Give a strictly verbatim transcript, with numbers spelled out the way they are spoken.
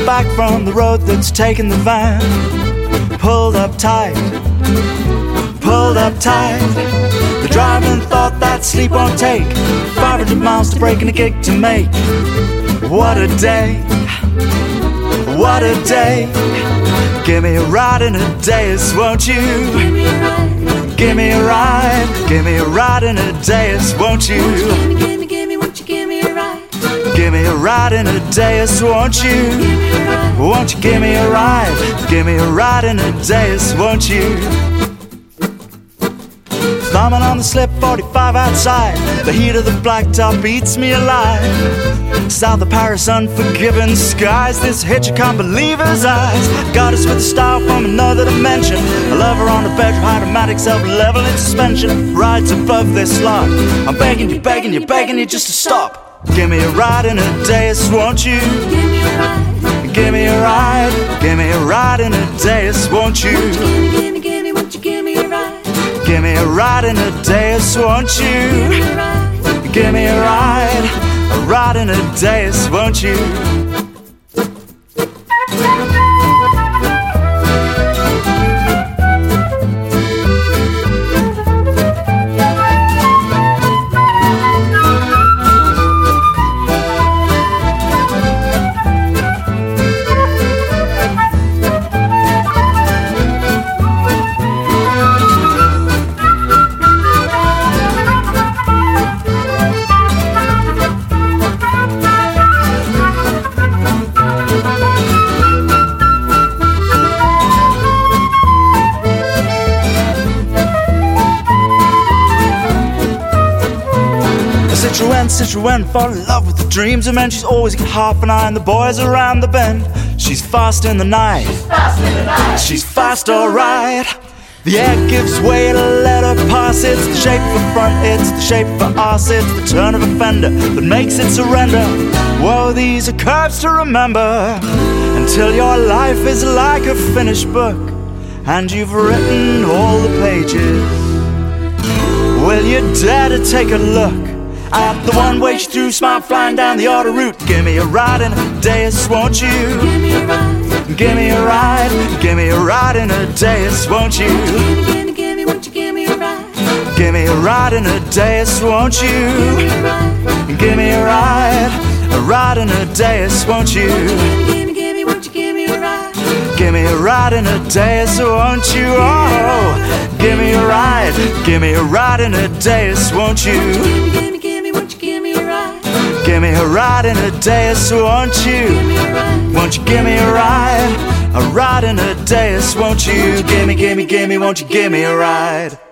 back from the road that's taken the van. Pulled up tight, pulled up tight. The driving thought that sleep won't take five hundred miles to break and a gig to make. What a day, what a day. Give me a ride in a days, won't you? Give me a ride. Give me a ride, give me a ride in a days, won't you? Gimme, gimme, gimme, won't you give me a ride? Give me a ride in a days, won't you? Give me a ride. Won't you give me a ride? Give me a ride in a days, won't you? Thumbing on the slip forty-five outside, the heat of the blacktop eats me alive. South of Paris, unforgiving skies, this hitcher can't believe his eyes. Goddess with a style from another dimension, a lover on a bedroom, automatic self-leveling suspension, rides above this lot. I'm begging you, begging you, begging you just to stop. Give me a ride in a days, won't you? Give me a ride. Give me a ride, give me a ride in a days, won't you? Gimme, gimme, gimme, won't you give me a ride? Give me a ride in a days, won't Give you? me a ride. Give me a ride, a ride in a days, won't you? Citroën, Citroën, fall in love with the dreams. And man, she's always got half an eye on the boys around the bend. She's fast in the night, Fast in the night. she's fast, alright. The air gives way to let her pass. It's the shape of a front, it's the shape of a arse. It's the turn of a fender that makes it surrender. Whoa, these are curves to remember, until your life is like a finished book and you've written all the pages. Will you dare to take a look at the one-way she threw, smile flying down the auto route? Give me a ride in a days, won't you? Give me a ride. Give me a ride, give me a ride in a days, won't you? Gimme, gimme, gimme, won't you give me a ride? Give me a ride in a days, won't Give me you? a ride. Give me a ride, a ride in a days, won't you? Gimme, gimme, gimme, won't you give me a ride? Give me a ride in a days, won't you? Oh, give me a ride, give me a ride in a days, won't you? Gimme, gimme, gimme, won't you give me a ride? Give me a ride in a days, won't you? Give me a ride. Won't you give me a ride, a ride in a days, won't you? Gimme, gimme, gimme, won't you give me a ride?